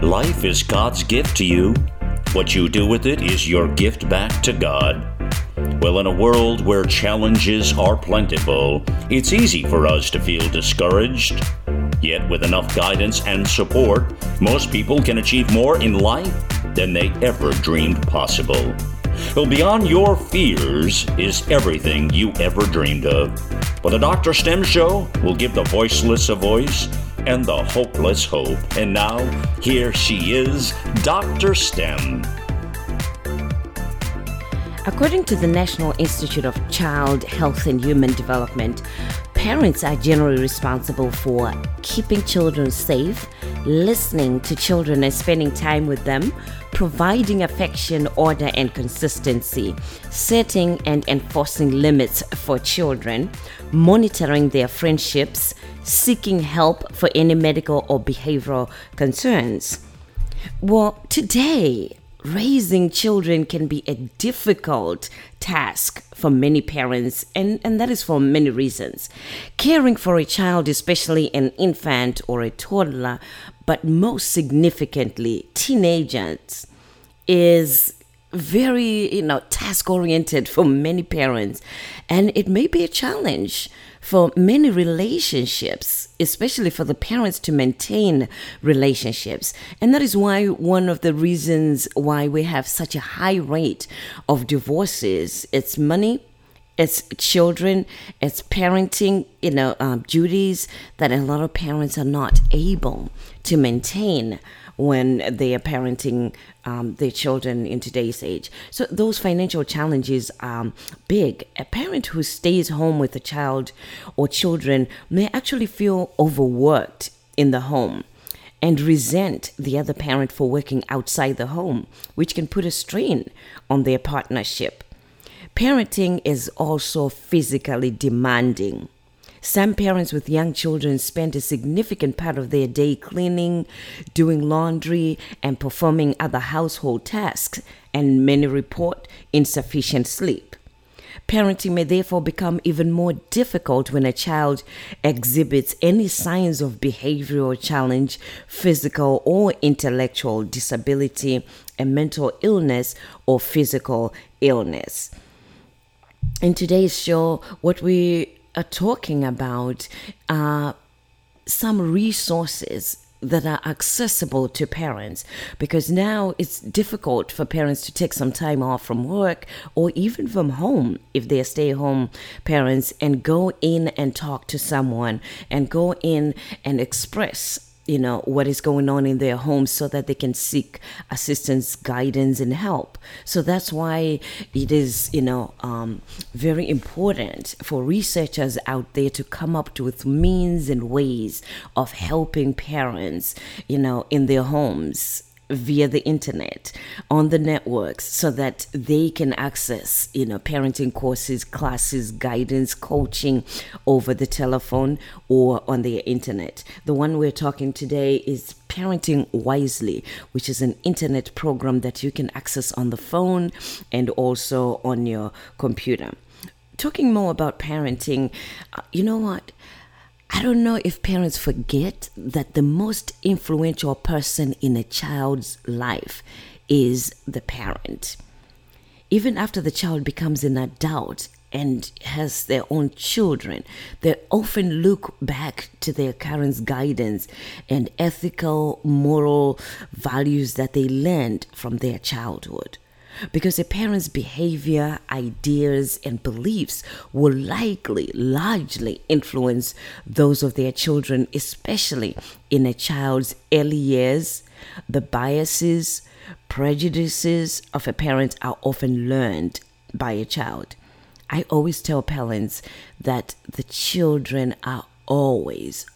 Life is God's gift to you. What you do with it is your gift back to God. Well, in a world where challenges are plentiful, it's easy for us to feel discouraged. Yet with enough guidance and support, most people can achieve more in life than they ever dreamed possible. Well, beyond your fears is everything you ever dreamed of. Well, the Dr. STEM Show will give the voiceless a voice and the hopeless hope. And now, here she is, Dr. STEM. According to the National Institute of Child Health and Human Development, parents are generally responsible for keeping children safe, listening to children and spending time with them, providing affection, order, and consistency, setting and enforcing limits for children, monitoring their friendships, seeking help for any medical or behavioral concerns. Well, today, raising children can be a difficult task for many parents, and that is for many reasons. Caring for a child, especially an infant or a toddler, but most significantly, teenagers, is very, task-oriented for many parents, and it may be a challenge for many relationships, especially for the parents to maintain relationships. And that is why one of the reasons why we have such a high rate of divorces. It's money, it's children, it's parenting, duties that a lot of parents are not able to maintain when they are parenting their children in today's age. So those financial challenges are big. A parent who stays home with a child or children may actually feel overworked in the home and resent the other parent for working outside the home, which can put a strain on their partnership. Parenting is also physically demanding. Some parents with young children spend a significant part of their day cleaning, doing laundry, and performing other household tasks, and many report insufficient sleep. Parenting may therefore become even more difficult when a child exhibits any signs of behavioral challenge, physical or intellectual disability, a mental illness, or physical illness. In today's show, what we are talking about some resources that are accessible to parents, because now it's difficult for parents to take some time off from work or even from home if they're stay-at-home parents, and go in and talk to someone and go in and express what is going on in their homes so that they can seek assistance, guidance, and help. So that's why it is, very important for researchers out there to come up with means and ways of helping parents, in their homes via the internet, on the networks, so that they can access, parenting courses, classes, guidance, coaching over the telephone or on the internet. The one we're talking today is Parenting Wisely, which is an internet program that you can access on the phone and also on your computer. Talking more about parenting, you know what? I don't know if parents forget that the most influential person in a child's life is the parent. Even after the child becomes an adult and has their own children, they often look back to their parents' guidance and ethical, moral values that they learned from their childhood. Because a parent's behavior, ideas, and beliefs will likely largely influence those of their children, especially in a child's early years. The biases, prejudices of a parent are often learned by a child. I always tell parents that the children are always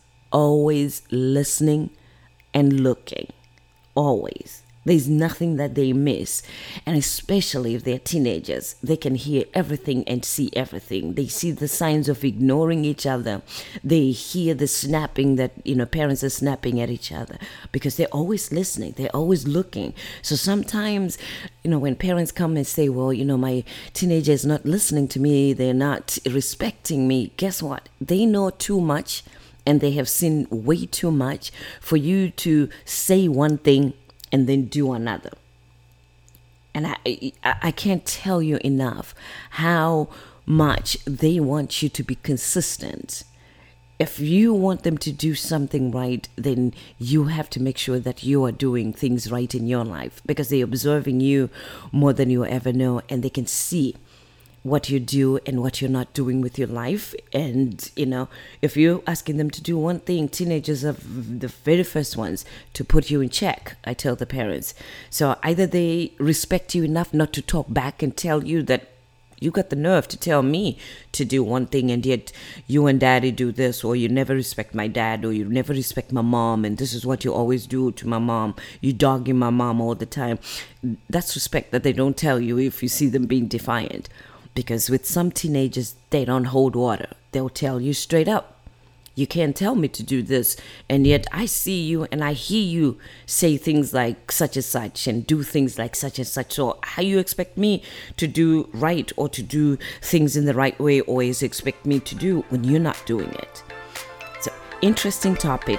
listening and looking. Always. There's nothing that they miss. And especially if they're teenagers, they can hear everything and see everything. They see the signs of ignoring each other. They hear the snapping that, parents are snapping at each other, because they're always listening. They're always looking. So sometimes, when parents come and say, well, my teenager is not listening to me, they're not respecting me, guess what? They know too much and they have seen way too much for you to say one thing and then do another. And I can't tell you enough how much they want you to be consistent. If you want them to do something right, then you have to make sure that you are doing things right in your life, because they're observing you more than you ever know, and they can see what you do and what you're not doing with your life. And, if you're asking them to do one thing, teenagers are the very first ones to put you in check, I tell the parents. So either they respect you enough not to talk back and tell you that you got the nerve to tell me to do one thing, and yet you and daddy do this, or you never respect my dad, or you never respect my mom, and this is what you always do to my mom. You dogging my mom all the time. That's respect that they don't tell you if you see them being defiant. Because with some teenagers, they don't hold water. They'll tell you straight up, you can't tell me to do this. And yet I see you and I hear you say things like such and such and do things like such and such. So how you expect me to do right or to do things in the right way, or is expect me to do when you're not doing it? So interesting topic.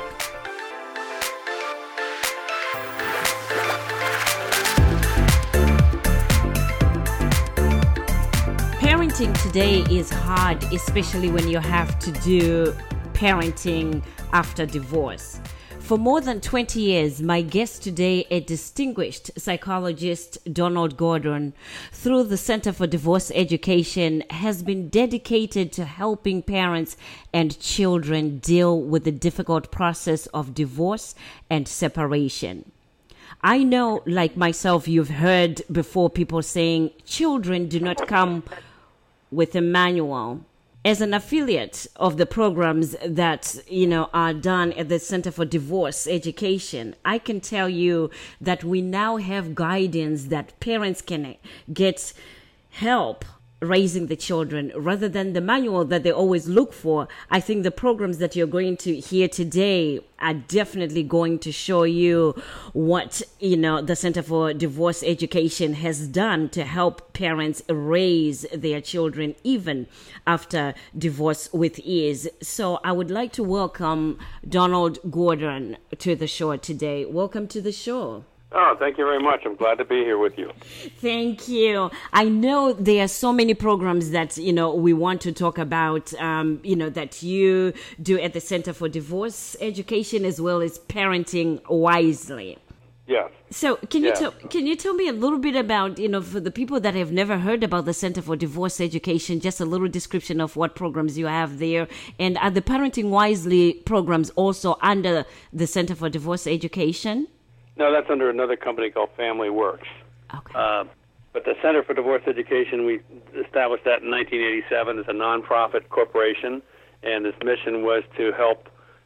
Parenting today is hard, especially when you have to do parenting after divorce. For more than 20 years, my guest today, a distinguished psychologist, Donald Gordon, through the Center for Divorce Education, has been dedicated to helping parents and children deal with the difficult process of divorce and separation. I know, like myself, you've heard before people saying children do not come with a manual. As an affiliate of the programs that, are done at the Center for Divorce Education, I can tell you that we now have guidance that parents can get help raising the children rather than the manual that they always look for. I think the programs that you're going to hear today are definitely going to show you what, the Center for Divorce Education has done to help parents raise their children even after divorce with ease. So I would like to welcome Donald Gordon to the show today. Welcome to the show. Oh, thank you very much. I'm glad to be here with you. Thank you. I know there are so many programs that, we want to talk about, that you do at the Center for Divorce Education, as well as Parenting Wisely. Yes. So can you tell me a little bit about, for the people that have never heard about the Center for Divorce Education, just a little description of what programs you have there, and are the Parenting Wisely programs also under the Center for Divorce Education? No, that's under another company called Family Works. Okay. But the Center for Divorce Education, we established that in 1987 as a nonprofit corporation, and its mission was to help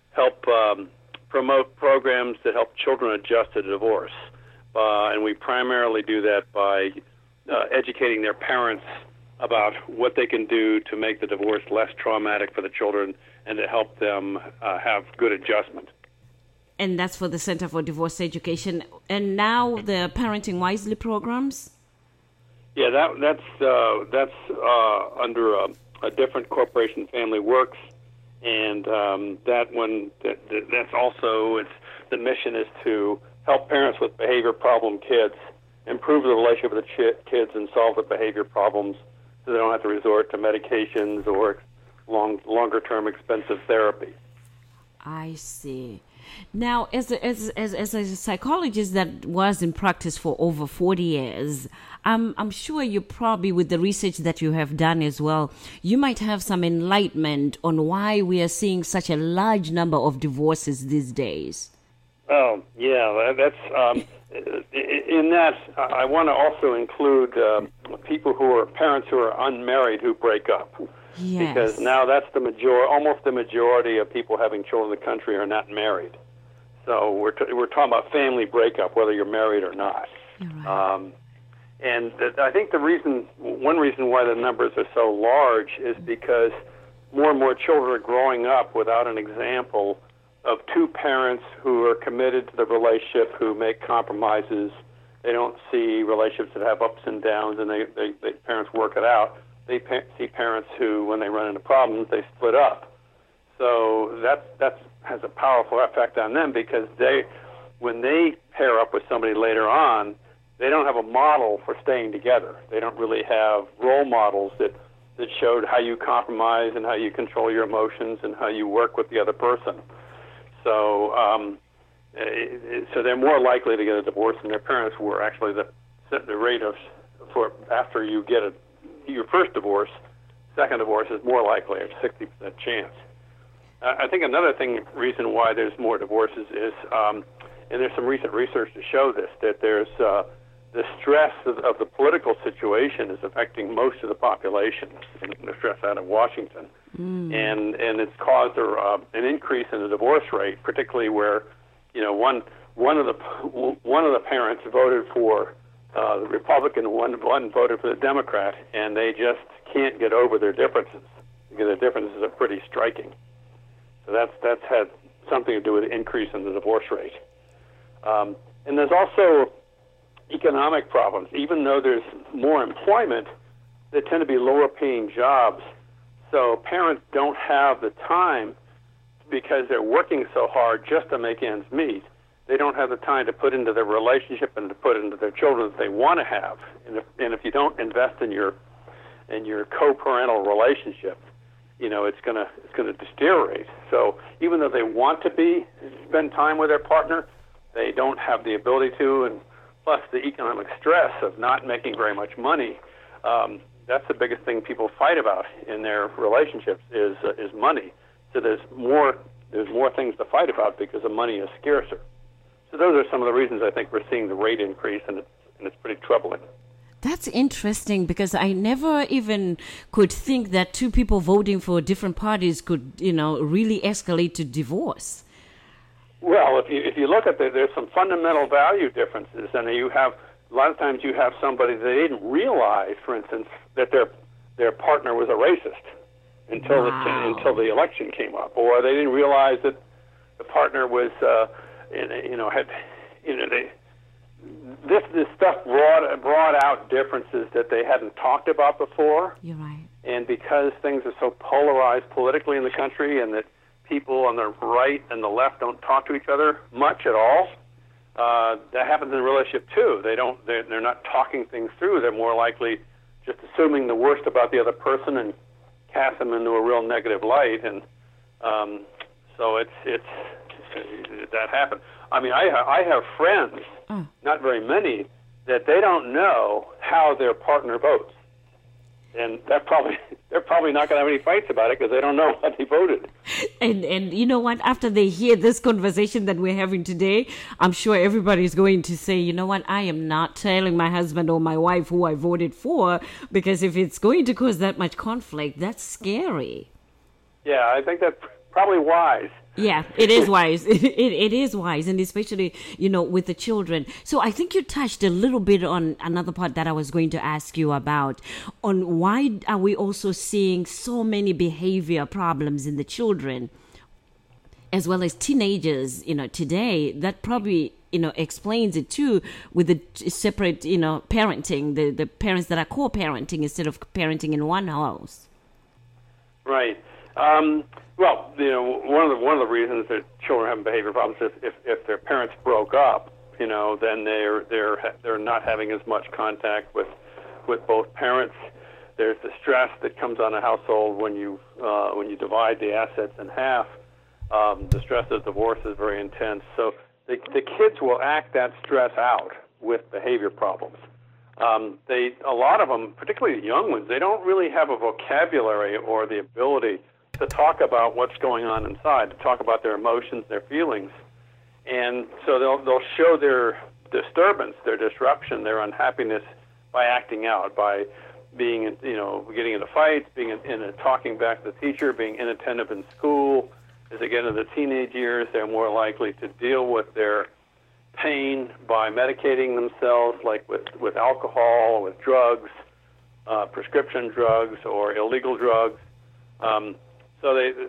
promote programs that help children adjust to divorce. And we primarily do that by educating their parents about what they can do to make the divorce less traumatic for the children and to help them have good adjustment. And that's for the Center for Divorce Education. And now the Parenting Wisely programs? Yeah, that's under a different corporation, Family Works, and that's also the mission is to help parents with behavior problem kids improve the relationship with the kids and solve the behavior problems, so they don't have to resort to medications or longer term expensive therapy. I see. Now, as a psychologist that was in practice for over 40 years, I'm sure you probably, with the research that you have done as well, you might have some enlightenment on why we are seeing such a large number of divorces these days. Oh, yeah, that's in that I want to also include people who are parents who are unmarried who break up. Yes. Because now that's almost the majority of people having children in the country are not married. So we're talking about family breakup, whether you're married or not. Right. And I think one reason why the numbers are so large is because more and more children are growing up without an example of two parents who are committed to the relationship, who make compromises. They don't see relationships that have ups and downs, and they parents work it out. They see parents who, when they run into problems, they split up. So that has a powerful effect on them because when they pair up with somebody later on, they don't have a model for staying together. They don't really have role models that showed how you compromise and how you control your emotions and how you work with the other person. So so they're more likely to get a divorce than their parents were. Actually, the rate for after you get your first divorce, second divorce is more likely, a 60% chance. I think another reason why there's more divorces is, and there's some recent research to show this, that there's the stress of the political situation is affecting most of the population, the stress out of Washington, and it's caused an increase in the divorce rate, particularly where, one of the parents voted for the Republican, one voted for the Democrat, and they just can't get over their differences because the differences are pretty striking. So that's had something to do with the increase in the divorce rate. And there's also economic problems. Even though there's more employment, they tend to be lower paying jobs. So parents don't have the time, because they're working so hard just to make ends meet. They don't have the time to put into their relationship and to put into their children that they want to have. And if you don't invest in your co-parental relationship, it's gonna deteriorate. So even though they want to spend time with their partner, they don't have the ability to, and plus the economic stress of not making very much money. That's the biggest thing people fight about in their relationships is money. So there's more things to fight about because the money is scarcer. So those are some of the reasons I think we're seeing the rate increase, and it's pretty troubling. That's interesting, because I never even could think that two people voting for different parties could, really escalate to divorce. Well, if you look at there's some fundamental value differences, and a lot of times you have somebody they didn't realize, for instance, that their partner was a racist until the election came up, or they didn't realize that the partner was this stuff brought out differences that they hadn't talked about before. You're right. And because things are so polarized politically in the country, and that people on the right and the left don't talk to each other much at all, that happens in a relationship too. They're not talking things through. They're more likely just assuming the worst about the other person and cast them into a real negative light, and so it's that happens. I mean, I have friends, not very many, that they don't know how their partner votes, and they're probably not going to have any fights about it because they don't know how they voted. And you know what? After they hear this conversation that we're having today, I'm sure everybody's going to say, you know what? I am not telling my husband or my wife who I voted for, because if it's going to cause that much conflict, that's scary. Yeah, I think that's probably wise. Yeah, it is wise. It is wise, and especially, with the children. So I think you touched a little bit on another part that I was going to ask you about, on why are we also seeing so many behavior problems in the children, as well as teenagers, today. That probably, explains it too, with the separate, parenting, the parents that are co-parenting instead of parenting in one house. Right. Well, one of the reasons that children have behavior problems is if their parents broke up, then they're not having as much contact with both parents. There's the stress that comes on a household when you divide the assets in half. The stress of divorce is very intense. So the kids will act that stress out with behavior problems. A lot of them, particularly the young ones, they don't really have a vocabulary or the ability to talk about what's going on inside, to talk about their emotions, their feelings. And so they'll show their disturbance, their disruption, their unhappiness by acting out, by being, getting into fights, being talking back to the teacher, being inattentive in school. As they get into the teenage years, they're more likely to deal with their pain by medicating themselves, like with alcohol, with drugs, prescription drugs, or illegal drugs. So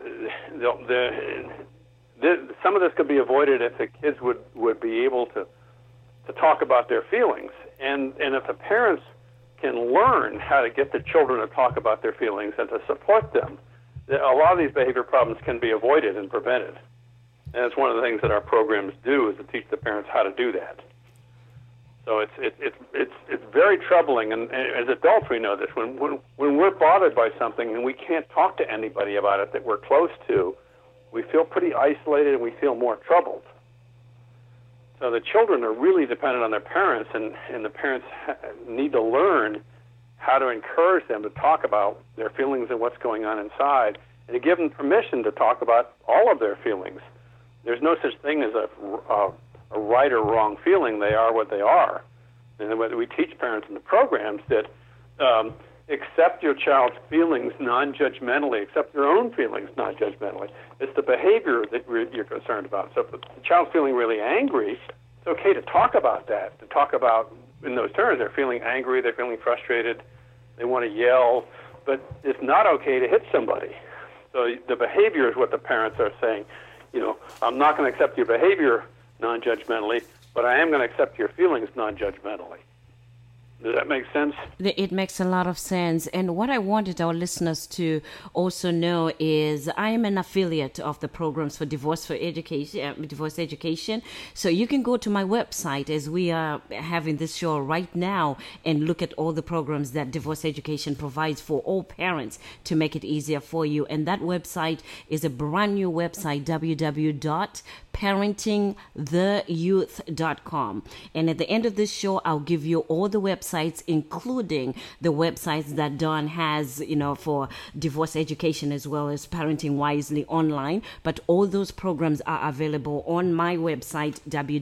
some of this could be avoided if the kids would be able to talk about their feelings, and if the parents can learn how to get the children to talk about their feelings and to support them, a lot of these behavior problems can be avoided and prevented. And it's one of the things that our programs do is to teach the parents how to do that. So it's very troubling, and as adults we know this. When we're bothered by something and we can't talk to anybody about it that we're close to, we feel pretty isolated and we feel more troubled. So the children are really dependent on their parents, and the parents need to learn how to encourage them to talk about their feelings and what's going on inside, and to give them permission to talk about all of their feelings. There's no such thing as a right or wrong feeling. They are what they are. And we teach parents in the programs that accept your child's feelings non-judgmentally, accept your own feelings non-judgmentally. It's the behavior that you're concerned about. So if the child's feeling really angry, it's okay to talk about that, to talk about in those terms. They're feeling angry, they're feeling frustrated, they want to yell, but it's not okay to hit somebody. So the behavior is what the parents are saying. I'm not going to accept your behavior non-judgmentally, but I am going to accept your feelings non-judgmentally. Does that make sense? It makes a lot of sense. And what I wanted our listeners to also know is I am an affiliate of the programs for divorce education. So you can go to my website as we are having this show right now and look at all the programs that divorce education provides for all parents to make it easier for you. And that website is a brand new website, www.parentingtheyouth.com. And at the end of this show, I'll give you all the websites, including the websites that Dawn has, for divorce education as well as Parenting Wisely online. But all those programs are available on my website,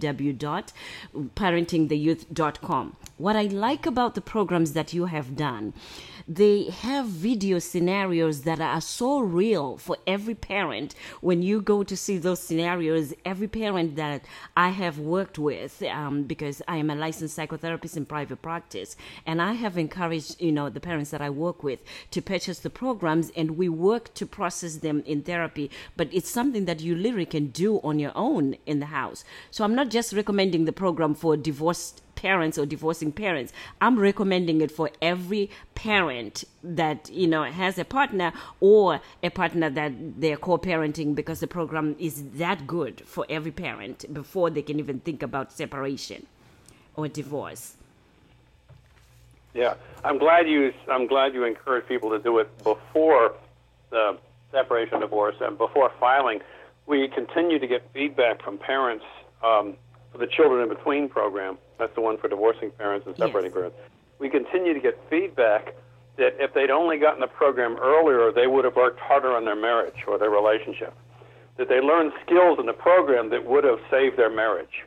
www.parentingtheyouth.com. What I like about the programs that you have done, they have video scenarios that are so real for every parent. When you go to see those scenarios, every parent that I have worked with, because I am a licensed psychotherapist in private practice, and I have encouraged, the parents that I work with to purchase the programs, and we work to process them in therapy. But it's something that you literally can do on your own in the house. So I'm not just recommending the program for divorced parents or divorcing parents. I'm recommending it for every parent that has a partner or a partner that they're co-parenting, because the program is that good for every parent before they can even think about separation or divorce. Yeah, I'm glad you encourage people to do it before the separation, divorce, and before filing. We continue to get feedback from parents for the Children in Between program. That's the one for divorcing parents and separating parents. We continue to get feedback that if they'd only gotten the program earlier, they would have worked harder on their marriage or their relationship, that they learned skills in the program that would have saved their marriage.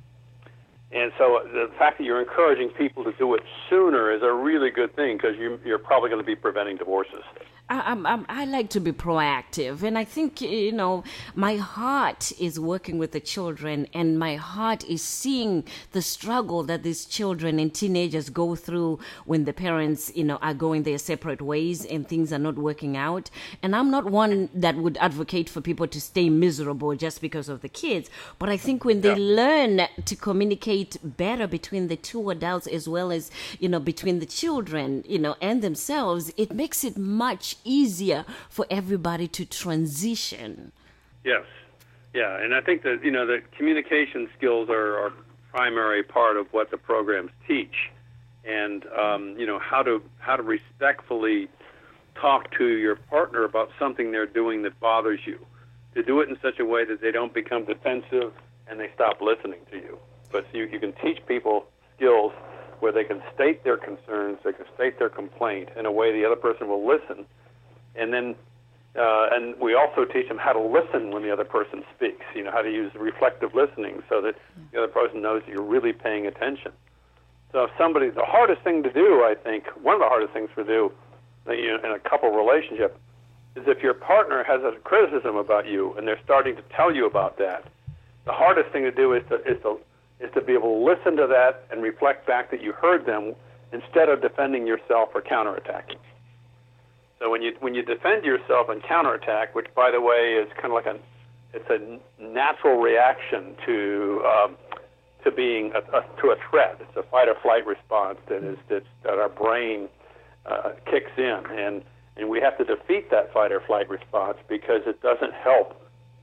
And so the fact that you're encouraging people to do it sooner is a really good thing, because you're probably going to be preventing divorces. I like to be proactive, and I think, my heart is working with the children, and my heart is seeing the struggle that these children and teenagers go through when the parents, are going their separate ways and things are not working out. And I'm not one that would advocate for people to stay miserable just because of the kids, but I think when they learn to communicate better between the two adults as well as, between the children, and themselves, it makes it much easier for everybody to transition. Yes. Yeah, and I think that, the communication skills are a primary part of what the programs teach. And, how to respectfully talk to your partner about something they're doing that bothers you. To do it in such a way that they don't become defensive and they stop listening to you. But you can teach people skills where they can state their concerns, they can state their complaint in a way the other person will listen. And then, and we also teach them how to listen when the other person speaks, how to use reflective listening so that the other person knows that you're really paying attention. So if the hardest thing to do, I think, one of the hardest things to do in a couple relationship is if your partner has a criticism about you and they're starting to tell you about that, the hardest thing to do is to be able to listen to that and reflect back that you heard them instead of defending yourself or counterattacking. So when you defend yourself and counterattack, which by the way is kind of like it's a natural reaction to being to a threat. It's a fight or flight response that our brain kicks in, and we have to defeat that fight or flight response because it doesn't help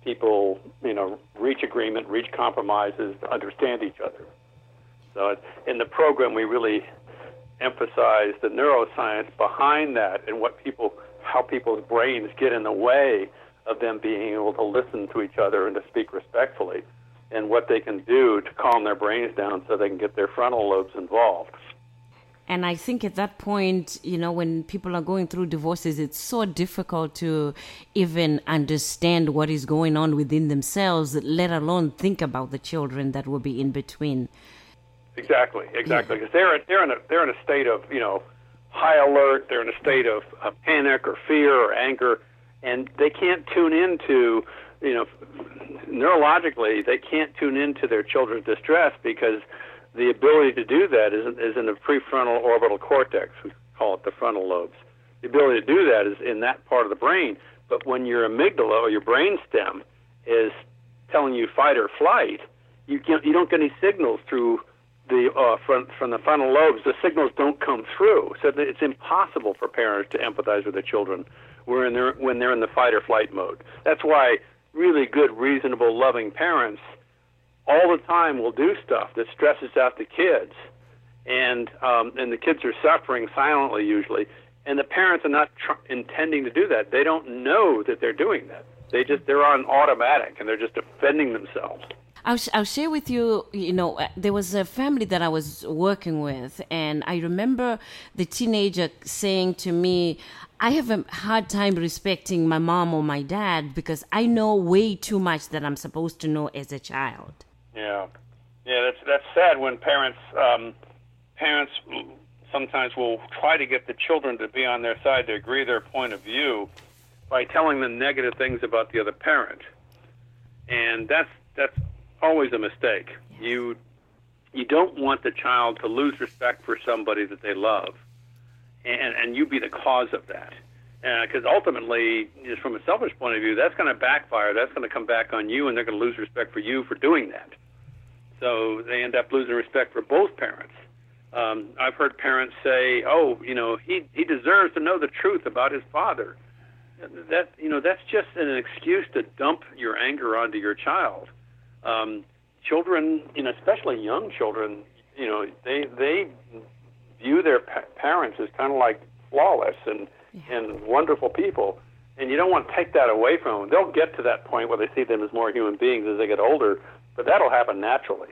people, reach agreement, reach compromises, understand each other. So in the program, we really emphasize the neuroscience behind that and how people's brains get in the way of them being able to listen to each other and to speak respectfully, and what they can do to calm their brains down so they can get their frontal lobes involved. And I think at that point, when people are going through divorces, it's so difficult to even understand what is going on within themselves, let alone think about the children that will be in between. Exactly, because they're in a state of high alert. They're in a state of panic or fear or anger, and they can't tune into neurologically they can't tune into their children's distress, because the ability to do that is in the prefrontal orbital cortex. We call it the frontal lobes. The ability to do that is in that part of the brain. But when your amygdala or your brainstem is telling you fight or flight, you don't get any signals through the from the frontal lobes. The signals don't come through, so it's impossible for parents to empathize with their children when they're in the fight or flight mode. That's why really good, reasonable, loving parents all the time will do stuff that stresses out the kids, and the kids are suffering silently usually, and the parents are not intending to do that. They don't know that they're doing that. They're on automatic, and they're just defending themselves. I'll share with you, there was a family that I was working with, and I remember the teenager saying to me, I have a hard time respecting my mom or my dad because I know way too much that I'm supposed to know as a child. Yeah, that's sad when parents sometimes will try to get the children to be on their side, to agree their point of view, by telling them negative things about the other parent, and that's always a mistake. You don't want the child to lose respect for somebody that they love, and you be the cause of that. Because ultimately, just from a selfish point of view, that's going to backfire. That's going to come back on you, and they're going to lose respect for you for doing that. So they end up losing respect for both parents. I've heard parents say, he deserves to know the truth about his father. That's just an excuse to dump your anger onto your child. Children, especially young children, they view their parents as kind of like flawless and wonderful people, and you don't want to take that away from them. They'll get to that point where they see them as more human beings as they get older, but that'll happen naturally.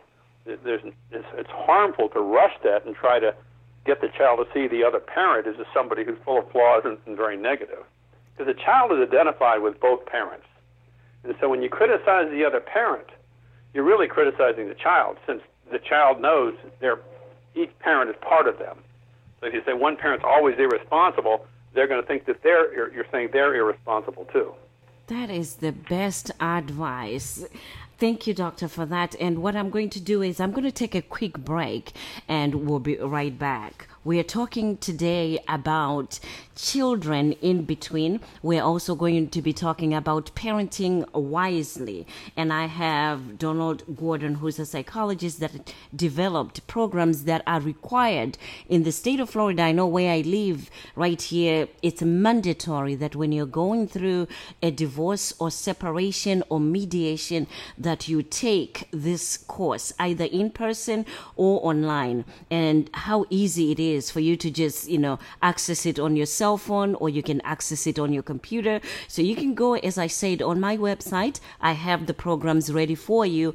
It's harmful to rush that and try to get the child to see the other parent as somebody who's full of flaws and very negative, because the child is identified with both parents. And so when you criticize the other parent, you're really criticizing the child, since the child knows each parent is part of them. So if you say one parent's always irresponsible, they're going to think that you're saying they're irresponsible too. That is the best advice. Thank you, Doctor, for that. And what I'm going to do is I'm going to take a quick break, and we'll be right back. We are talking today about children in between. We're also going to be talking about parenting wisely. And I have Donald Gordon, who's a psychologist that developed programs that are required in the state of Florida. I know where I live right here, it's mandatory that when you're going through a divorce or separation or mediation, that you take this course either in person or online. And how easy it is for you to just, access it on your cell phone, or you can access it on your computer. So you can go, as I said, on my website. I have the programs ready for you,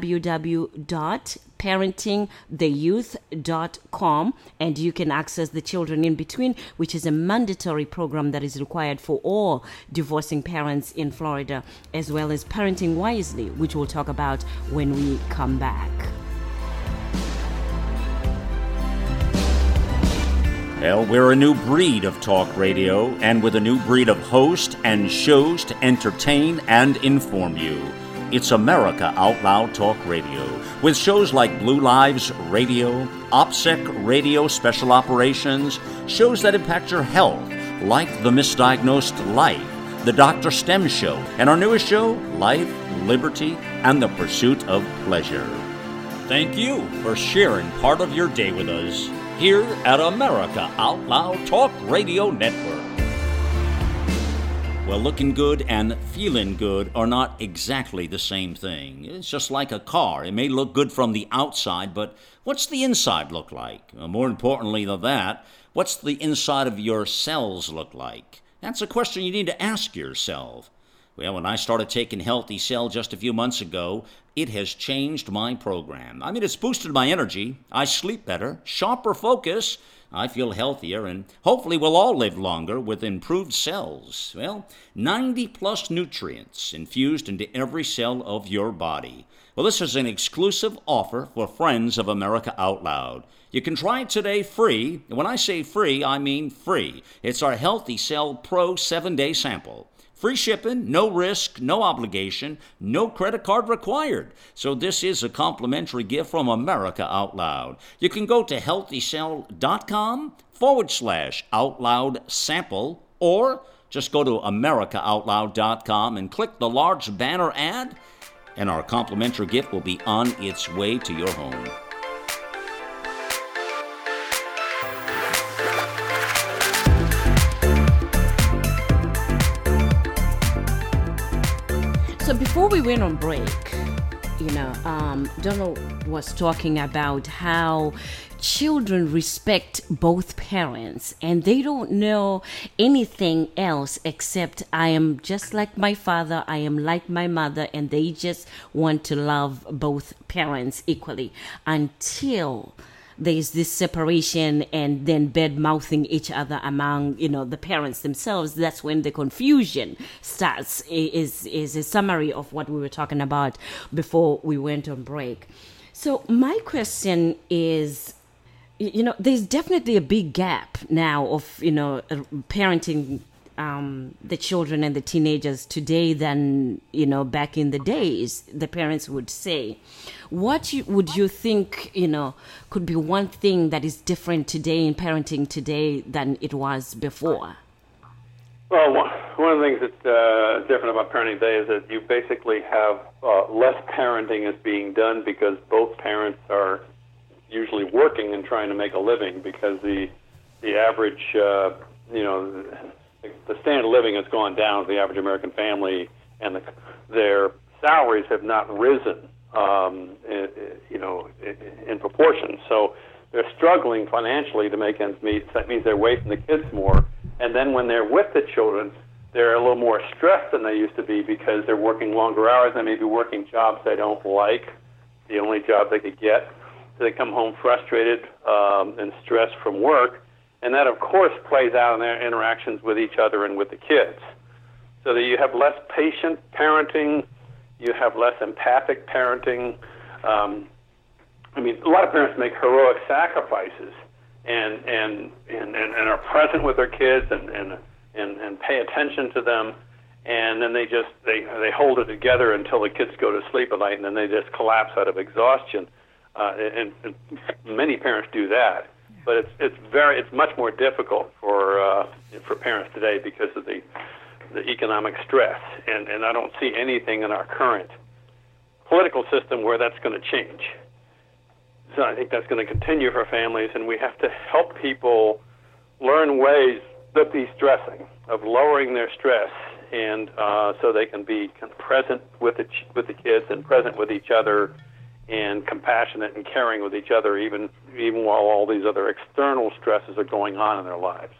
www.parentingtheyouth.com, and you can access the Children in Between, which is a mandatory program that is required for all divorcing parents in Florida, as well as Parenting Wisely, which we'll talk about when we come back. Well, we're a new breed of talk radio, and with a new breed of hosts and shows to entertain and inform you. It's America Out Loud Talk Radio, with shows like Blue Lives Radio, OPSEC Radio Special Operations, shows that impact your health, like The Misdiagnosed Life, The Dr. STEM Show, and our newest show, Life, Liberty, and the Pursuit of Pleasure. Thank you for sharing part of your day with us here at America Out Loud Talk Radio Network. Well, looking good and feeling good are not exactly the same thing. It's just like a car. It may look good from the outside, but what's the inside look like? More importantly than that, what's the inside of your cells look like? That's a question you need to ask yourself. Well, when I started taking Healthy Cell just a few months ago, it has changed my program. I mean, it's boosted my energy. I sleep better, sharper focus. I feel healthier, and hopefully we'll all live longer with improved cells. Well, 90-plus nutrients infused into every cell of your body. Well, this is an exclusive offer for friends of America Out Loud. You can try it today free. When I say free, I mean free. It's our Healthy Cell Pro 7-day sample. Free shipping, no risk, no obligation, no credit card required. So this is a complimentary gift from America Out Loud. You can go to healthycell.com/OutLoud sample, or just go to AmericaOutloud.com and click the large banner ad, and our complimentary gift will be on its way to your home. So before we went on break, Donald was talking about how children respect both parents and they don't know anything else except I am just like my father, I am like my mother, and they just want to love both parents equally until there's this separation and then bad-mouthing each other among, the parents themselves. That's when the confusion starts, is a summary of what we were talking about before we went on break. So my question is, there's definitely a big gap now of, parenting the children and the teenagers today than, back in the days, the parents would say. What would you think, could be one thing that is different today in parenting today than it was before? Well, one of the things that's different about parenting today is that you basically have less parenting is being done because both parents are usually working and trying to make a living, because the average, the standard of living has gone down for the average American family, and their salaries have not risen, in proportion. So they're struggling financially to make ends meet. So that means they're away from the kids more. And then when they're with the children, they're a little more stressed than they used to be because they're working longer hours. They may be working jobs they don't like, the only job they could get. So they come home frustrated and stressed from work. And that, of course, plays out in their interactions with each other and with the kids. So that you have less patient parenting, you have less empathic parenting. A lot of parents make heroic sacrifices and are present with their kids and pay attention to them, and then they hold it together until the kids go to sleep at night, and then they just collapse out of exhaustion. And many parents do that. But it's much more difficult for parents today because of the economic stress, and I don't see anything in our current political system where that's going to change. So I think that's going to continue for families, and we have to help people learn ways of de-stressing, of lowering their stress, and so they can be present with the kids and present with each other, and compassionate and caring with each other, even while all these other external stresses are going on in their lives.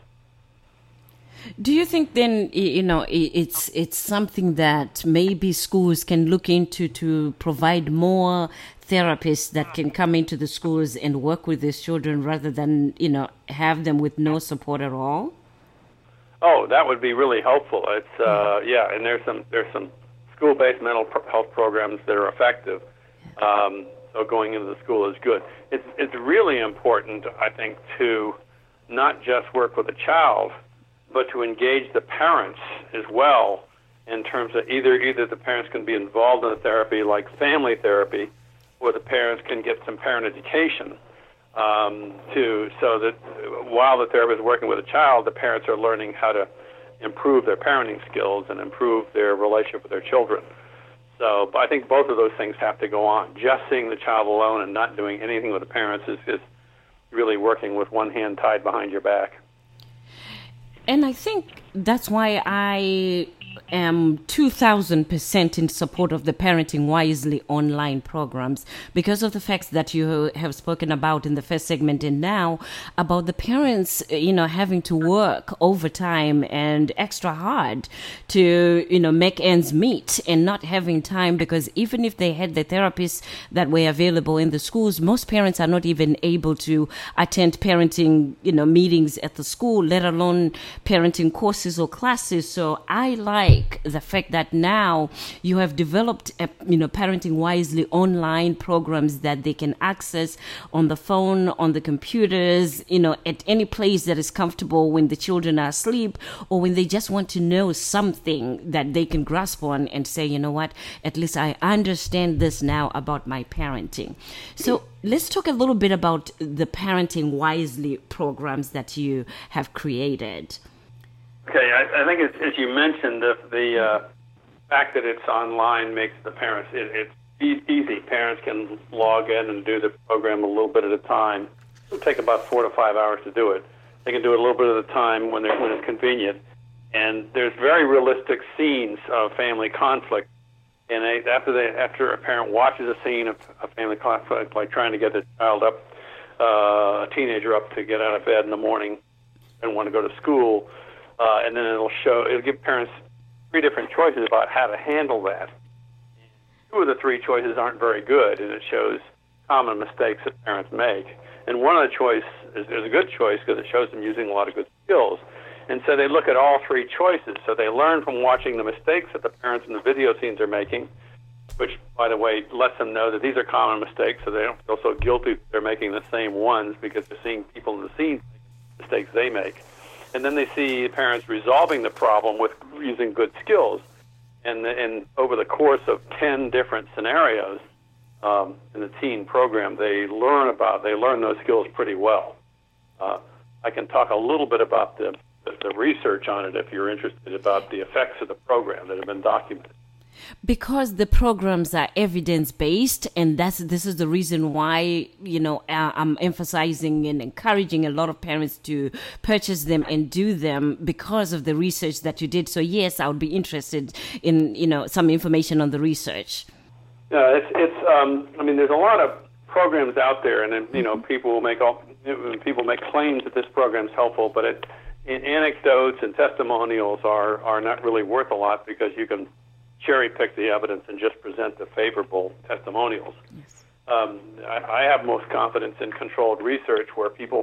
Do you think then, it's something that maybe schools can look into to provide more therapists that can come into the schools and work with these children rather than, have them with no support at all? Oh, that would be really helpful. It's and there's some school-based mental health programs that are effective. So going into the school is good. It's really important, I think, to not just work with a child, but to engage the parents as well, in terms of either the parents can be involved in the therapy, like family therapy, where the parents can get some parent education, so that while the therapist is working with a child, the parents are learning how to improve their parenting skills and improve their relationship with their children. So I think both of those things have to go on. Just seeing the child alone and not doing anything with the parents is really working with one hand tied behind your back. And I think that's why I am 2,000% in support of the Parenting Wisely online programs because of the facts that you have spoken about in the first segment and now about the parents, having to work overtime and extra hard to, make ends meet and not having time, because even if they had the therapists that were available in the schools, most parents are not even able to attend parenting, meetings at the school, let alone parenting courses or classes. So I like the fact that now you have developed, Parenting Wisely online programs that they can access on the phone, on the computers, at any place that is comfortable when the children are asleep or when they just want to know something that they can grasp on and say, you know what, at least I understand this now about my parenting. So let's talk a little bit about the Parenting Wisely programs that you have created. Okay, I think as you mentioned, the fact that it's online makes the parents, it's easy. Parents can log in and do the program a little bit at a time. It'll take about 4 to 5 hours to do it. They can do it a little bit at a time when it's convenient. And there's very realistic scenes of family conflict. And after a parent watches a scene of family conflict, like trying to get a child up, a teenager up to get out of bed in the morning and want to go to school, and then it'll give parents 3 different choices about how to handle that. 2 of the 3 choices aren't very good, and it shows common mistakes that parents make. And one of the choices is a good choice because it shows them using a lot of good skills. And so they look at all 3 choices. So they learn from watching the mistakes that the parents in the video scenes are making, which, by the way, lets them know that these are common mistakes, so they don't feel so guilty that they're making the same ones because they're seeing people in the scenes make mistakes they make. And then they see parents resolving the problem with using good skills. And over the course of 10 different scenarios in the teen program, they learn those skills pretty well. I can talk a little bit about the research on it if you're interested, about the effects of the program that have been documented. Because the programs are evidence-based, and this is the reason why, I'm emphasizing and encouraging a lot of parents to purchase them and do them because of the research that you did. So yes, I would be interested in, some information on the research. Yeah, there's a lot of programs out there, and people make claims that this program is helpful, but anecdotes and testimonials are not really worth a lot because you can cherry pick the evidence and just present the favorable testimonials. Yes. I have most confidence in controlled research where people,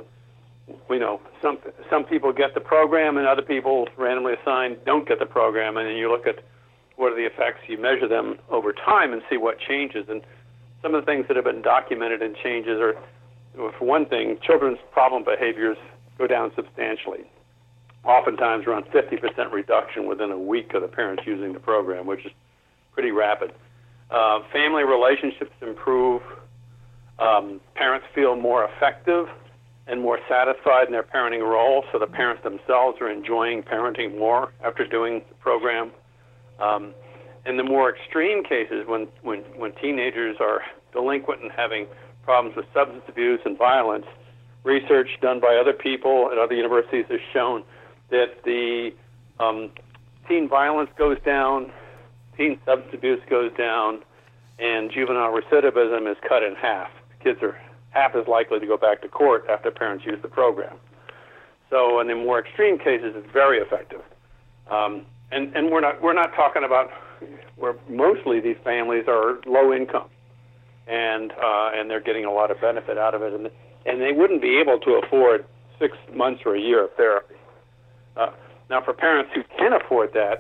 some people get the program and other people randomly assigned don't get the program, and then you look at what are the effects, you measure them over time and see what changes. And some of the things that have been documented in changes are, for one thing, children's problem behaviors go down substantially. Oftentimes around 50% reduction within a week of the parents using the program, which is pretty rapid. Family relationships improve. Parents feel more effective and more satisfied in their parenting role, so the parents themselves are enjoying parenting more after doing the program. In the more extreme cases, when teenagers are delinquent and having problems with substance abuse and violence, research done by other people at other universities has shown that the teen violence goes down, teen substance abuse goes down, and juvenile recidivism is cut in half. Kids are half as likely to go back to court after parents use the program. So in the more extreme cases, it's very effective. And we're not talking about where mostly these families are low income, and they're getting a lot of benefit out of it, and they wouldn't be able to afford 6 months or a year of therapy. Now, for parents who can afford that,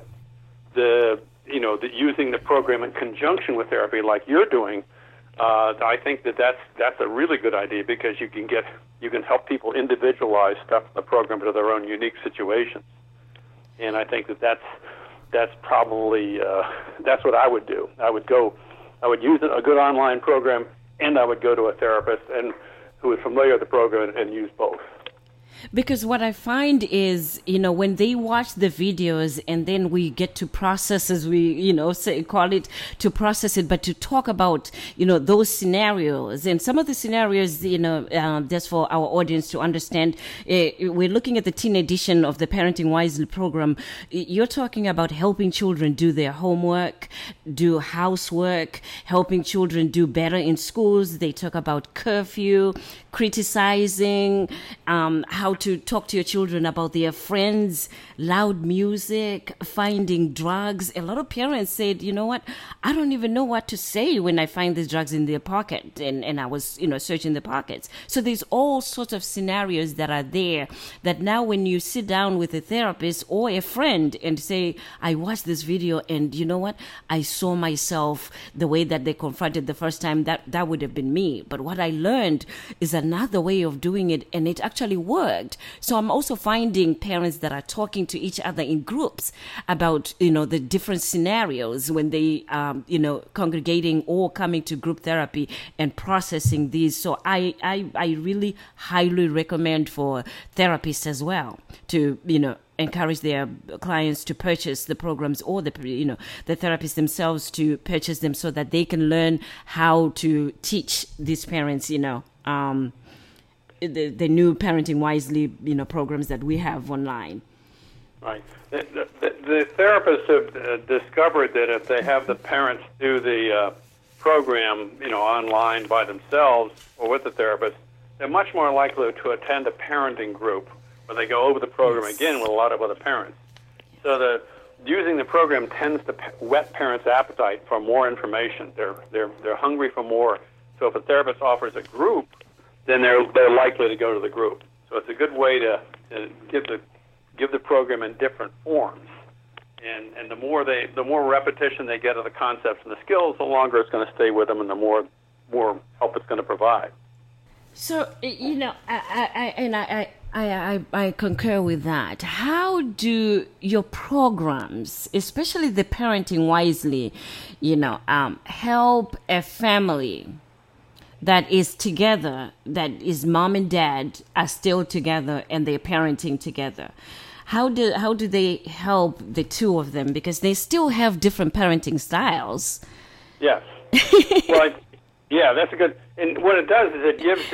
using the program in conjunction with therapy, like you're doing, I think that's a really good idea because you can help people individualize stuff in the program to their own unique situations, and I think that's probably that's what I would do. I would use a good online program, and I would go to a therapist and who is familiar with the program and use both. Because what I find is, when they watch the videos and then we get to process, as we, call it, to process it, but to talk about, those scenarios. And some of the scenarios, just for our audience to understand, we're looking at the teen edition of the Parenting Wisely program. You're talking about helping children do their homework, do housework, helping children do better in schools. They talk about curfew, criticizing, how to talk to your children about their friends, loud music, finding drugs. A lot of parents said, you know what, I don't even know what to say when I find these drugs in their pocket. And I was, searching the pockets. So there's all sorts of scenarios that are there that now when you sit down with a therapist or a friend and say, I watched this video and you know what, I saw myself the way that they confronted the first time, that would have been me. But what I learned is another way of doing it, and it actually worked. So I'm also finding parents that are talking to each other in groups about, the different scenarios when they, congregating or coming to group therapy and processing these. So I really highly recommend for therapists as well to, encourage their clients to purchase the programs, or the therapists themselves to purchase them, so that they can learn how to teach these parents, the new Parenting Wisely, programs that we have online. Right. The therapists have discovered that if they have the parents do the program, online by themselves or with the therapist, they're much more likely to attend a parenting group where they go over the program again with a lot of other parents. So using the program tends to whet parents' appetite for more information. They're hungry for more. So if a therapist offers a group, then they're likely to go to the group. So it's a good way to give the program in different forms. And the more repetition they get of the concepts and the skills, the longer it's going to stay with them, and the more help it's going to provide. So I concur with that. How do your programs, especially the Parenting Wisely, help a family that is together, that is mom and dad are still together and they're parenting together? How do they help the two of them? Because they still have different parenting styles. Yes. Well, yeah, that's a good. And what it does is it gives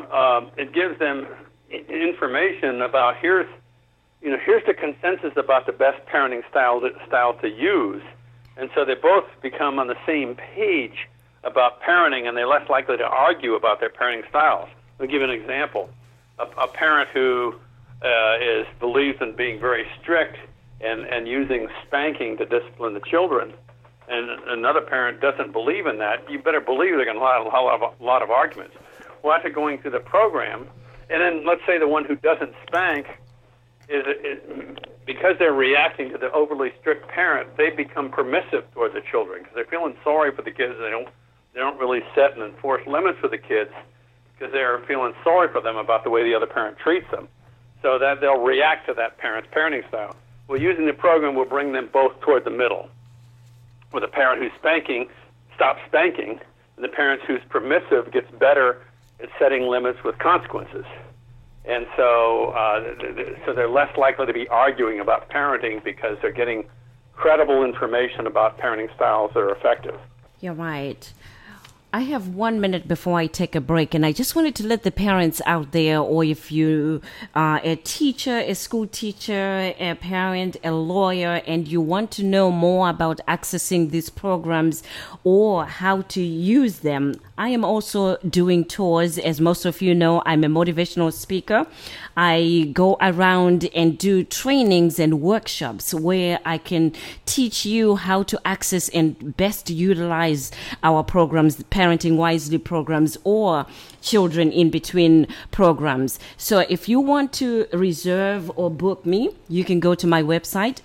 them information about here's the consensus about the best parenting style to use, and so they both become on the same page about parenting, and they're less likely to argue about their parenting styles. I'll give you an example. A parent who believes in being very strict and using spanking to discipline the children, and another parent doesn't believe in that, you better believe they're going to have a lot of arguments. Well, after going through the program, and then let's say the one who doesn't spank is because they're reacting to the overly strict parent, they become permissive towards the children because they're feeling sorry for the kids. They don't really set and enforce limits for the kids because they're feeling sorry for them about the way the other parent treats them. So that they'll react to that parent's parenting style. Well, using the program will bring them both toward the middle, where the parent who's spanking stops spanking, and the parent who's permissive gets better at setting limits with consequences. And so they're less likely to be arguing about parenting because they're getting credible information about parenting styles that are effective. You're right. I have 1 minute before I take a break, and I just wanted to let the parents out there, or if you are a teacher, a school teacher, a parent, a lawyer, and you want to know more about accessing these programs or how to use them, I am also doing tours. As most of you know, I'm a motivational speaker. I go around and do trainings and workshops where I can teach you how to access and best utilize our programs, Parenting Wisely programs, or Children in Between programs. So if you want to reserve or book me, you can go to my website,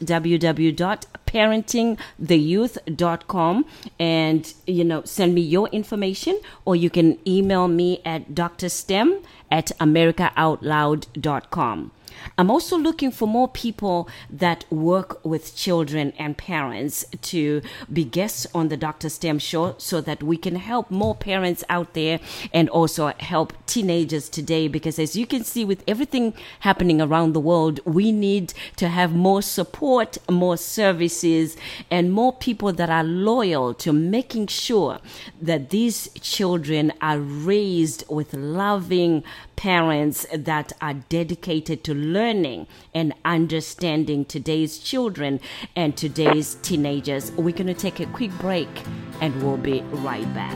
www.parentingtheyouth.com, and send me your information, or you can email me at drstem@americaoutloud.com. I'm also looking for more people that work with children and parents to be guests on the Dr. STEM show so that we can help more parents out there and also help teenagers today, because as you can see with everything happening around the world, we need to have more support, more services, and more people that are loyal to making sure that these children are raised with loving parents that are dedicated to learning and understanding today's children and today's teenagers. We're going to take a quick break and we'll be right back.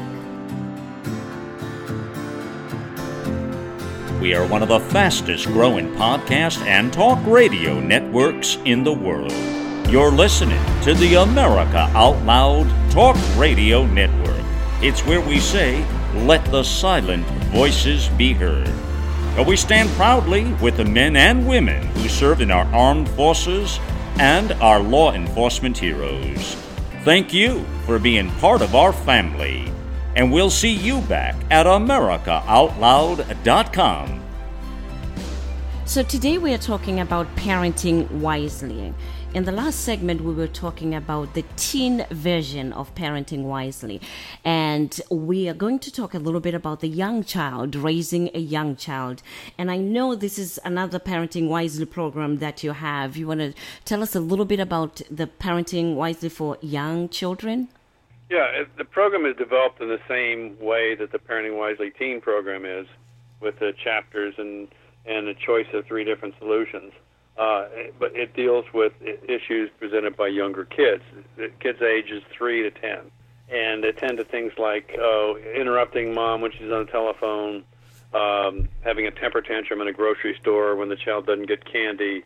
We are one of the fastest growing podcast and talk radio networks in the world. You're listening to the America Out Loud Talk Radio Network. It's where we say, let the silent voices be heard. But we stand proudly with the men and women who serve in our armed forces and our law enforcement heroes. Thank you for being part of our family. And we'll see you back at AmericaOutloud.com. So today we are talking about parenting wisely. In the last segment, we were talking about the teen version of parenting wisely. And we are going to talk a little bit about the young child, raising a young child. And I know this is another Parenting Wisely program that you have. You want to tell us a little bit about the Parenting Wisely for young children? Yeah, the program is developed in the same way that the Parenting Wisely teen program is, with the chapters and a choice of 3 different solutions. But it deals with issues presented by younger kids. The kids' ages 3 to 10. And they tend to things like interrupting mom when she's on the telephone, having a temper tantrum in a grocery store when the child doesn't get candy,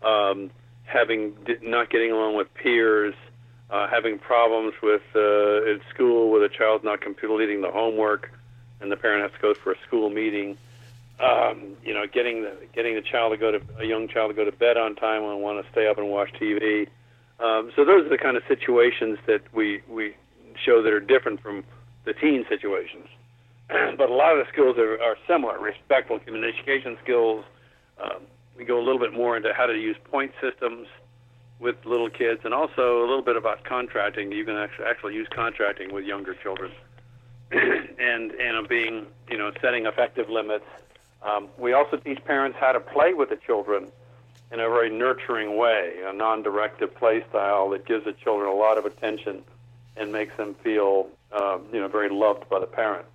not getting along with peers, having problems with at school where the child's not completing the homework and the parent has to go for a school meeting. Getting a young child to go to bed on time when they want to stay up and watch TV. So those are the kind of situations that we show that are different from the teen situations. But a lot of the skills are similar. Respectful communication skills. We go a little bit more into how to use point systems with little kids, and also a little bit about contracting. You can actually use contracting with younger children, and setting effective limits. We also teach parents how to play with the children in a very nurturing way, a non-directive play style that gives the children a lot of attention and makes them feel, very loved by the parent.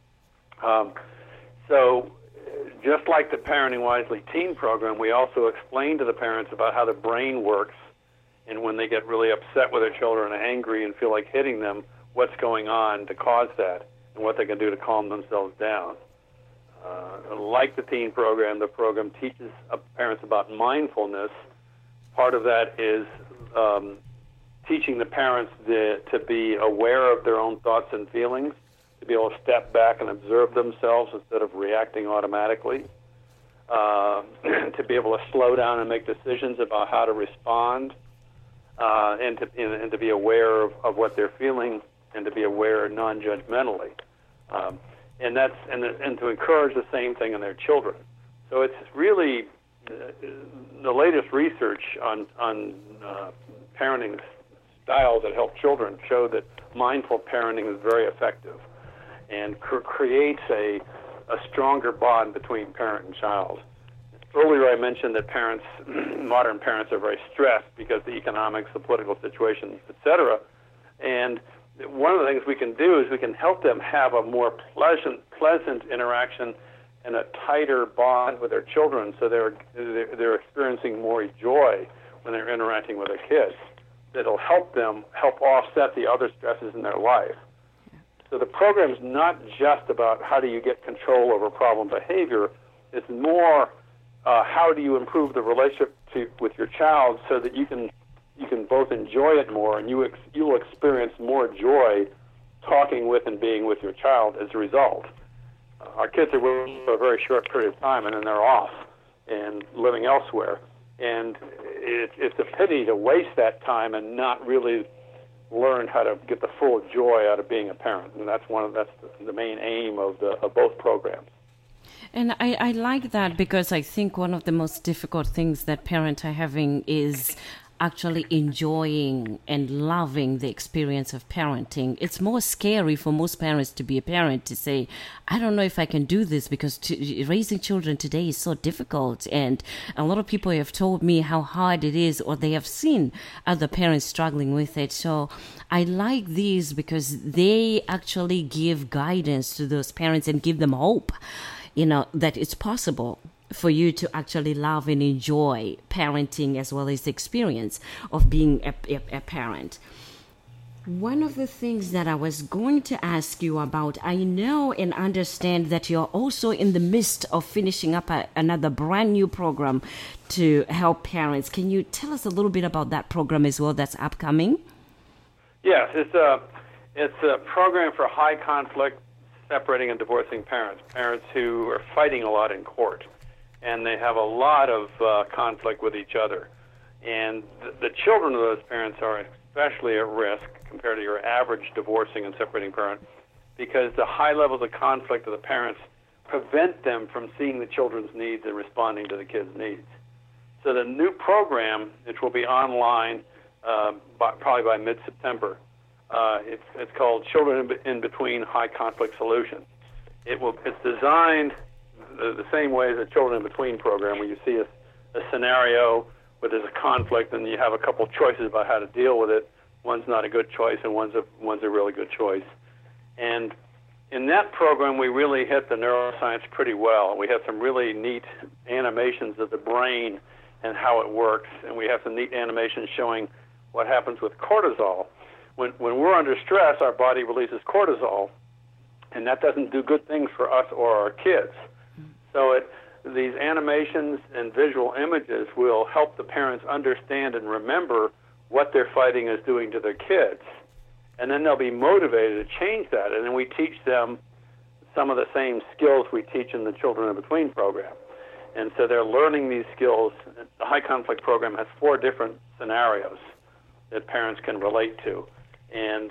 So just like the Parenting Wisely teen program, we also explain to the parents about how the brain works, and when they get really upset with their children and angry and feel like hitting them, what's going on to cause that and what they can do to calm themselves down. Like the teen program, the program teaches parents about mindfulness. Part of that is teaching the parents to be aware of their own thoughts and feelings, to be able to step back and observe themselves instead of reacting automatically, to be able to slow down and make decisions about how to respond, and to be aware of what they're feeling, and to be aware non-judgmentally. And to encourage the same thing in their children. So it's really the latest research on parenting styles that help children show that mindful parenting is very effective and creates a stronger bond between parent and child. Earlier I mentioned that modern parents are very stressed because of the economics, the political situation, etc. And one of the things we can do is we can help them have a more pleasant interaction and a tighter bond with their children, so they're experiencing more joy when they're interacting with their kids. That'll help offset the other stresses in their life. So the program is not just about how do you get control over problem behavior. It's more how do you improve the relationship with your child so that you can both enjoy it more, and you will experience more joy talking with and being with your child as a result. Our kids are with us for a very short period of time, and then they're off and living elsewhere. And it's a pity to waste that time and not really learn how to get the full joy out of being a parent. And that's the main aim of both programs. And I like that because I think one of the most difficult things that parents are having is actually enjoying and loving the experience of parenting. It's more scary for most parents to be a parent to say, I don't know if I can do this because raising children today is so difficult. And a lot of people have told me how hard it is, or they have seen other parents struggling with it. So I like these because they actually give guidance to those parents and give them hope, that it's possible for you to actually love and enjoy parenting as well as the experience of being a parent. One of the things that I was going to ask you about, I know and understand that you're also in the midst of finishing up another brand new program to help parents. Can you tell us a little bit about that program as well that's upcoming? Yes, it's a program for high conflict separating and divorcing parents who are fighting a lot in court. And they have a lot of conflict with each other. And the children of those parents are especially at risk compared to your average divorcing and separating parent because the high levels of conflict of the parents prevent them from seeing the children's needs and responding to the kids' needs. So the new program, which will be online probably by mid-September, it's called Children in Between High Conflict Solutions. It's designed the same way as the Children in Between program, where you see a scenario where there's a conflict and you have a couple choices about how to deal with it. One's not a good choice and one's a really good choice. And in that program, we really hit the neuroscience pretty well. We have some really neat animations of the brain and how it works, and we have some neat animations showing what happens with cortisol. When we're under stress, our body releases cortisol, and that doesn't do good things for us or our kids. So these animations and visual images will help the parents understand and remember what their fighting is doing to their kids. And then they'll be motivated to change that. And then we teach them some of the same skills we teach in the Children in Between program. And so they're learning these skills. The High Conflict program has 4 different scenarios that parents can relate to. And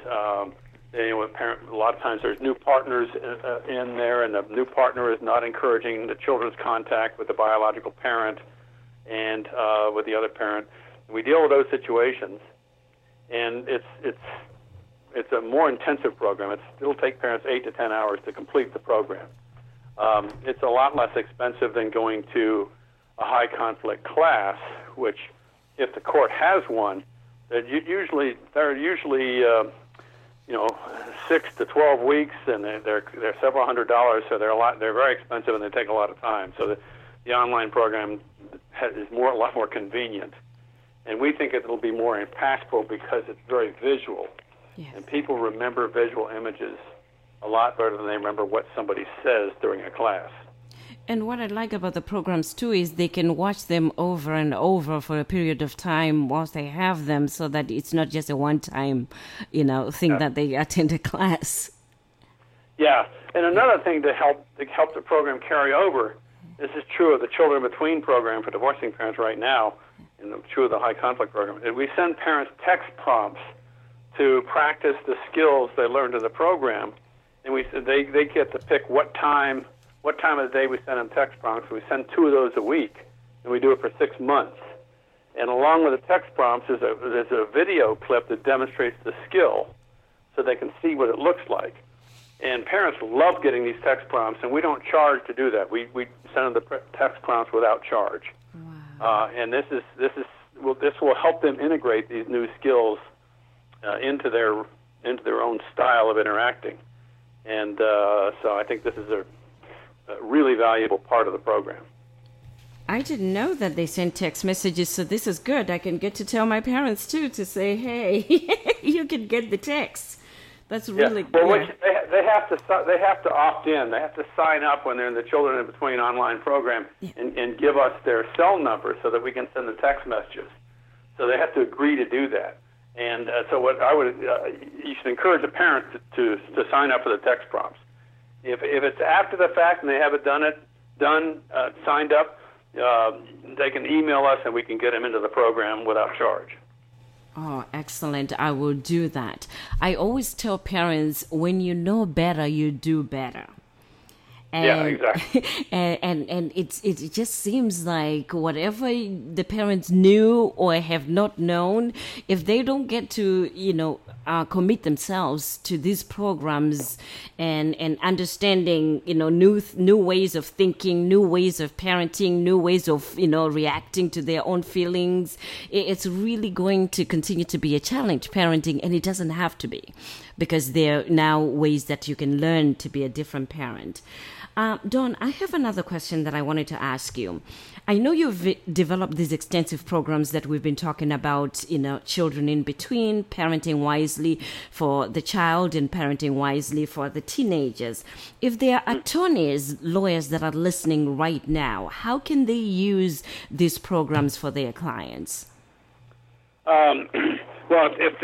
a lot of times there's new partners in there, and the new partner is not encouraging the children's contact with the biological parent and with the other parent. We deal with those situations, and it's a more intensive program. It'll take parents 8 to 10 hours to complete the program. It's a lot less expensive than going to a high conflict class, which, if the court has one, they're usually 6 to 12 weeks, and they're several $100s, so they're very expensive and they take a lot of time. So the online program is a lot more convenient, and we think it'll be more impactful because it's very visual, yes. And people remember visual images a lot better than they remember what somebody says during a class. And what I like about the programs, too, is they can watch them over and over for a period of time whilst they have them, so that it's not just a one-time, thing that they attend a class. Yeah, and another thing to help the program carry over, this is true of the Children in Between program for divorcing parents right now, and true of the High Conflict program, is we send parents text prompts to practice the skills they learned in the program, and they get to pick what time of the day we send them text prompts. We send 2 of those a week, and we do it for 6 months. And along with the text prompts, there's a video clip that demonstrates the skill so they can see what it looks like. And parents love getting these text prompts, and we don't charge to do that. We send them the text prompts without charge. Wow. And this will help them integrate these new skills into their own style of interacting. And so I think this is a really valuable part of the program. I didn't know that they sent text messages, so this is good. I can get to tell my parents, too, to say, hey, you can get the text. That's really good. Well, they have to opt in. They have to sign up when they're in the Children in Between online program and give us their cell number so that we can send the text messages. So they have to agree to do that. And so what I would, you should encourage the parents to sign up for the text prompts. If it's after the fact and they haven't signed up, they can email us and we can get them into the program without charge. Oh, excellent. I will do that. I always tell parents, when you know better, you do better. Yeah, exactly. and it just seems like whatever the parents knew or have not known, if they don't get to commit themselves to these programs and understanding new ways of thinking, new ways of parenting, new ways of reacting to their own feelings, it's really going to continue to be a challenge, parenting, and it doesn't have to be, because there are now ways that you can learn to be a different parent. Dawn, I have another question that I wanted to ask you. I know you've developed these extensive programs that we've been talking about, children in between, parenting wisely for the child and parenting wisely for the teenagers. If there are attorneys, lawyers that are listening right now, how can they use these programs for their clients? Well, if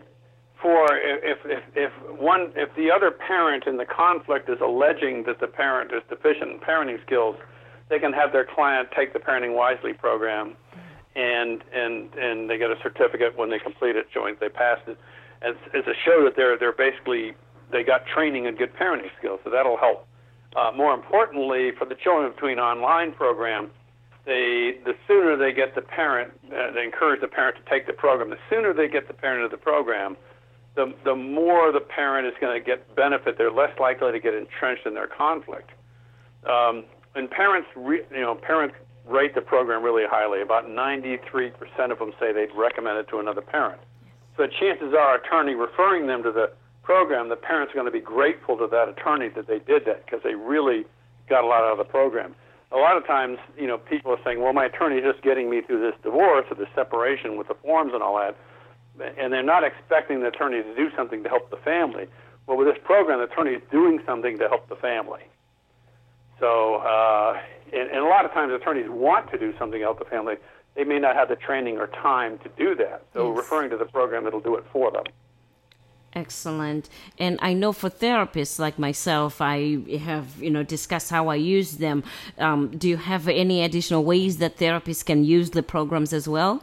the other parent in the conflict is alleging that the parent is deficient in parenting skills, they can have their client take the Parenting Wisely program, and they get a certificate when they complete it showing they passed it, as a show that they got training in good parenting skills. So that'll help. More importantly, for the Children Between Online program, the sooner they get the parent, they encourage the parent to take the program. The sooner they get the parent into the program, the more the parent is going to get benefit. They're less likely to get entrenched in their conflict. And parents rate the program really highly. About 93% of them say they'd recommend it to another parent. So chances are, attorney referring them to the program, the parents are going to be grateful to that attorney that they did that, because they really got a lot out of the program. A lot of times, people are saying, well, my attorney is just getting me through this divorce or the separation with the forms and all that, and they're not expecting the attorney to do something to help the family. Well, with this program, the attorney is doing something to help the family. So, and a lot of times attorneys want to do something to help the family. They may not have the training or time to do that. So referring to the program, it'll do it for them. Excellent. And I know for therapists like myself, I have, discussed how I use them. Do you have any additional ways that therapists can use the programs as well?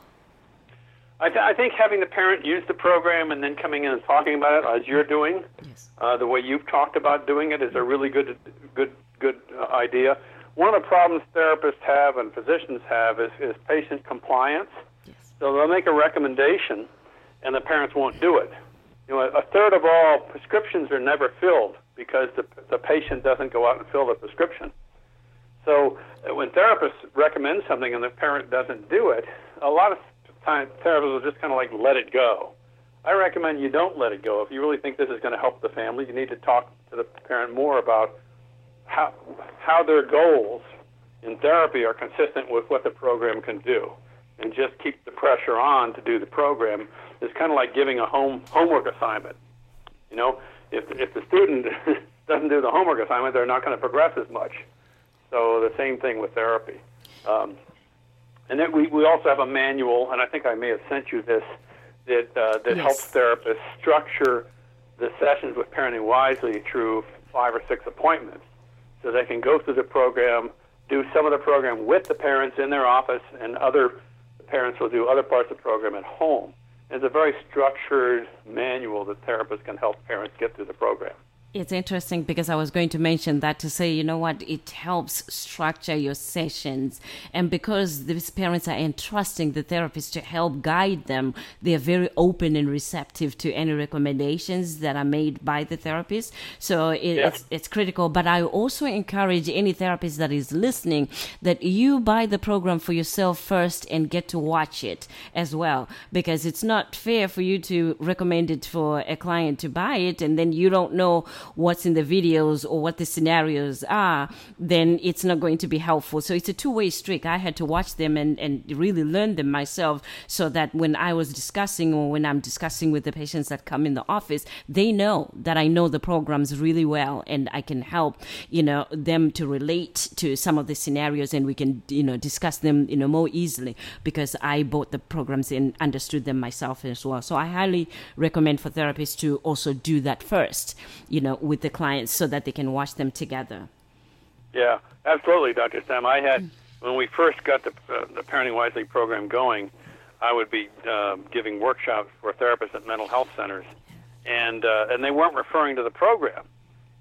I think having the parent use the program and then coming in and talking about it, as you're doing, the way you've talked about doing it, is a really good idea. One of the problems therapists have and physicians have is patient compliance. Yes. So they'll make a recommendation, and the parents won't do it. A third of all prescriptions are never filled because the patient doesn't go out and fill the prescription. So when therapists recommend something and the parent doesn't do it, a lot of times therapists will just kind of like let it go. I recommend you don't let it go. If you really think this is going to help the family, you need to talk to the parent more about how their goals in therapy are consistent with what the program can do, and just keep the pressure on to do the program. It's kind of like giving a homework assignment. If the student doesn't do the homework assignment, they're not going to progress as much. So the same thing with therapy. And then we also have a manual, and I think I may have sent you this, that helps therapists structure the sessions with Parenting Wisely through 5 or 6 appointments. So they can go through the program, do some of the program with the parents in their office, and the parents will do other parts of the program at home. It's a very structured manual that therapists can help parents get through the program. It's interesting because I was going to mention that, to say, it helps structure your sessions. And because these parents are entrusting the therapist to help guide them, they're very open and receptive to any recommendations that are made by the therapist. So it's critical. But I also encourage any therapist that is listening that you buy the program for yourself first and get to watch it as well. Because it's not fair for you to recommend it for a client to buy it and then you don't know what's in the videos or what the scenarios are, then it's not going to be helpful. So it's a two-way street. I had to watch them and really learn them myself, so that when I was discussing, or when I'm discussing with the patients that come in the office, they know that I know the programs really well and I can help, them to relate to some of the scenarios, and we can, discuss them, more easily, because I bought the programs and understood them myself as well. So I highly recommend for therapists to also do that first, with the clients, so that they can watch them together. Yeah, absolutely, Dr. Sam. I had, when we first got the Parenting Wisely program going, I would be giving workshops for therapists at mental health centers, and they weren't referring to the program.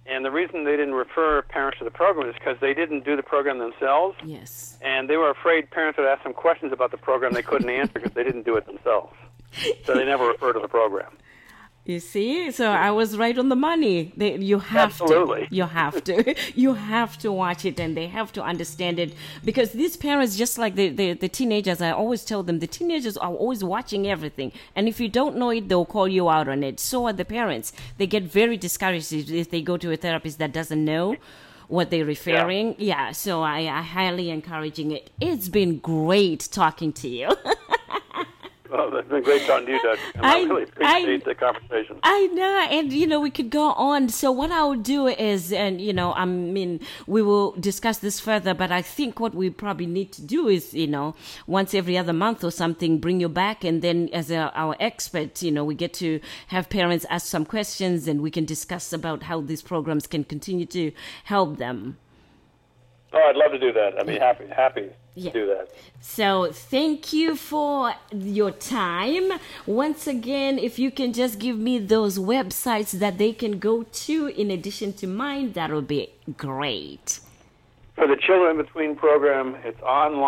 And the reason they didn't refer parents to the program is because they didn't do the program themselves. Yes. And they were afraid parents would ask them questions about the program they couldn't answer because they didn't do it themselves. So they never referred to the program. You see, so I was right on the money. You have Absolutely. to. You have to. You have to watch it, and they have to understand it, because these parents, just like the teenagers, I always tell them, the teenagers are always watching everything, and if you don't know it, they'll call you out on it. So are the parents. They get very discouraged if they go to a therapist that doesn't know what they're referring. Yeah, so I highly encouraging it. It's been great talking to you. Well, it's been great talking to you, Doug. And I really appreciate the conversation. I know, and we could go on. So what I would do is, and we will discuss this further, but I think what we probably need to do is, once every other month or something, bring you back, and then as our expert, we get to have parents ask some questions, and we can discuss about how these programs can continue to help them. Oh, I'd love to do that. I'd be happy to do that. So thank you for your time. Once again, if you can just give me those websites that they can go to in addition to mine, that would be great. For the Children in Between program, it's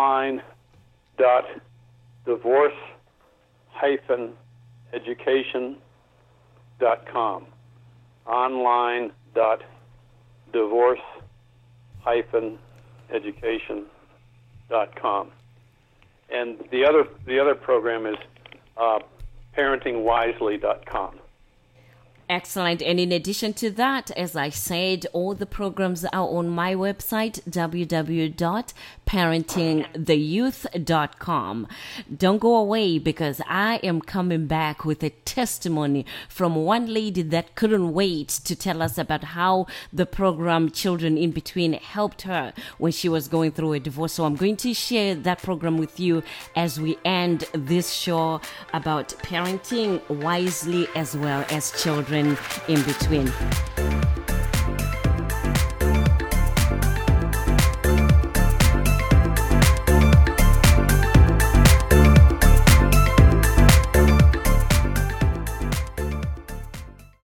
online.divorce-education.com. online.divorce-education.com. And the other program is parentingwisely.com. Excellent. And in addition to that, as I said, all the programs are on my website, www.parentingtheyouth.com. Don't go away, because I am coming back with a testimony from one lady that couldn't wait to tell us about how the program Children in Between helped her when she was going through a divorce. So I'm going to share that program with you as we end this show about parenting wisely as well as children in between.